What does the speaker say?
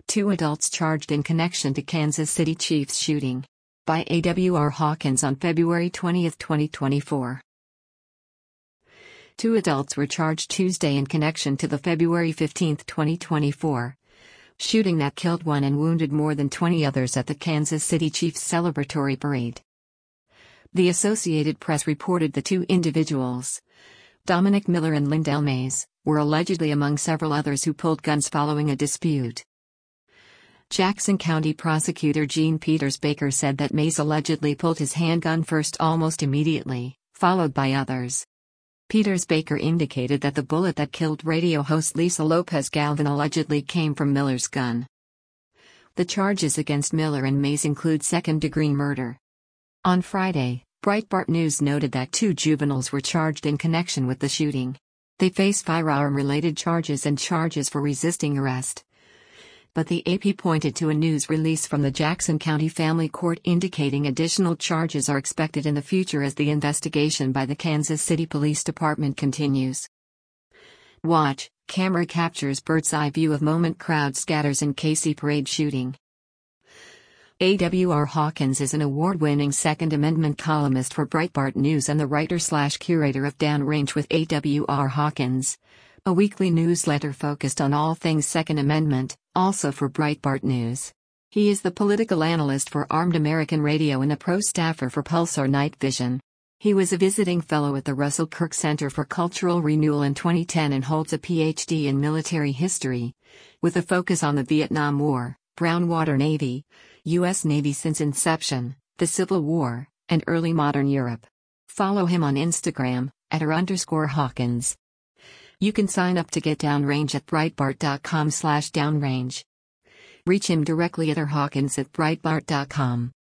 Two adults charged in connection to Kansas City Chiefs shooting. By A.W.R. Hawkins on February 20, 2024. Two adults were charged Tuesday in connection to the February 15, 2024, shooting that killed one and wounded more than 20 others at the Kansas City Chiefs celebratory parade. The Associated Press reported the two individuals, Dominic Miller and Lindell Mays, were allegedly among several others who pulled guns following a dispute. Jackson County Prosecutor Gene Peters Baker said that Mays allegedly pulled his handgun first almost immediately, followed by others. Peters Baker indicated that the bullet that killed radio host Lisa Lopez Galvan allegedly came from Miller's gun. The charges against Miller and Mays include second-degree murder. On Friday, Breitbart News noted that two juveniles were charged in connection with the shooting. They face firearm-related charges and charges for resisting arrest. But the AP pointed to a news release from the Jackson County Family Court indicating additional charges are expected in the future as the investigation by the Kansas City Police Department continues. Watch, camera captures bird's-eye view of moment crowd scatters in KC parade shooting. A.W.R. Hawkins is an award-winning Second Amendment columnist for Breitbart News and the writer/curator of Downrange with A.W.R. Hawkins, a weekly newsletter focused on all things Second Amendment, also for Breitbart News. He is the political analyst for Armed American Radio and a pro staffer for Pulsar Night Vision. He was a visiting fellow at the Russell Kirk Center for Cultural Renewal in 2010 and holds a Ph.D. in military history, with a focus on the Vietnam War, Brown Water Navy, U.S. Navy since inception, the Civil War, and early modern Europe. Follow him on Instagram, @r_Hawkins. You can sign up to get Downrange at Breitbart.com/downrange. Reach him directly at rhawkins@breitbart.com.